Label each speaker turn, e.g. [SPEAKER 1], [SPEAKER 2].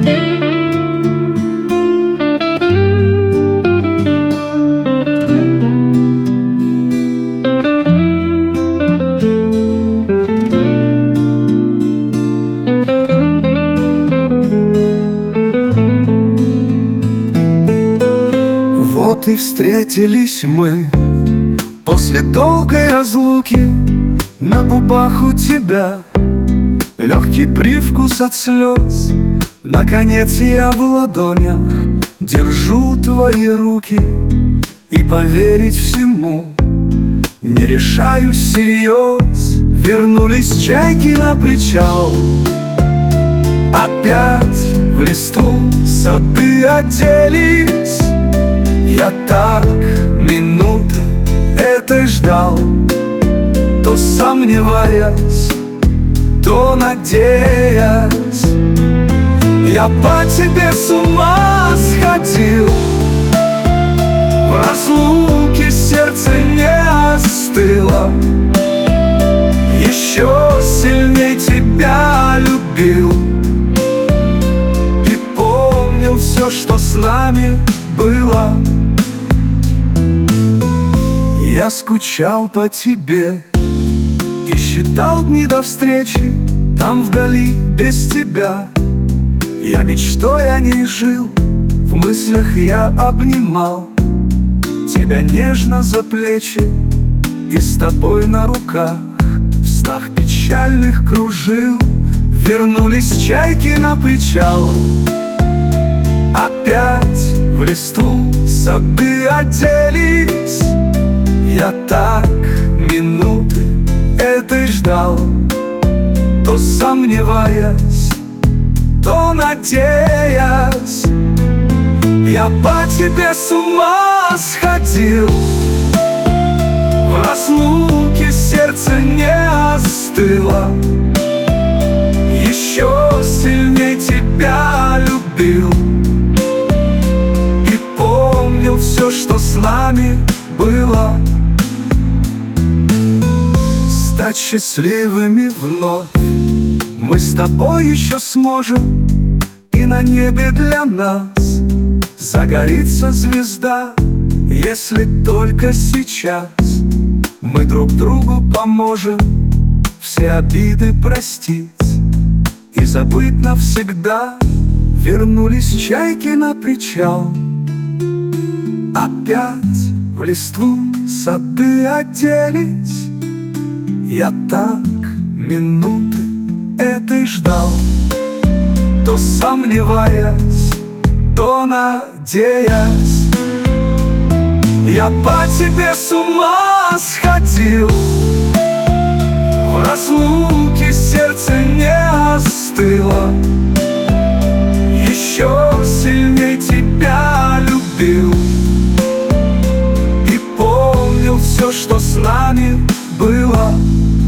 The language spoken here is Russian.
[SPEAKER 1] Вот и встретились мы после долгой разлуки. На губах у тебя легкий привкус от слез. Наконец я в ладонях держу твои руки, и поверить всему не решаюсь всерьез. Вернулись чайки на причал, опять в листву сады оделись. Я так минуты этой ждал, то сомневаясь, то надеясь. Я по тебе с ума сходил, в разлуке сердце не остыло. Еще сильней тебя любил и помнил все, что с нами было. Я скучал по тебе и считал дни до встречи там вдали без тебя. Я мечтой о ней жил, в мыслях я обнимал тебя нежно за плечи и с тобой на руках в снах печальных кружил. Вернулись чайки на причал, опять в листву сады оделись. Я так минуты этой ждал, то сомневаясь, то надеясь. Я по тебе с ума сходил, в разлуке сердце не остыло. Еще сильней тебя любил и помнил все, что с нами было. Стать счастливыми вновь мы с тобой еще сможем, и на небе для нас загорится звезда, если только сейчас мы друг другу поможем все обиды простить и забыть навсегда. Вернулись чайки на причал, опять в листву сады оделись. Я так минуты этой ждал, то сомневаясь, то надеясь. Я по тебе с ума сходил, в разлуке сердце не остыло. Еще сильней тебя любил и помнил все, что с нами было.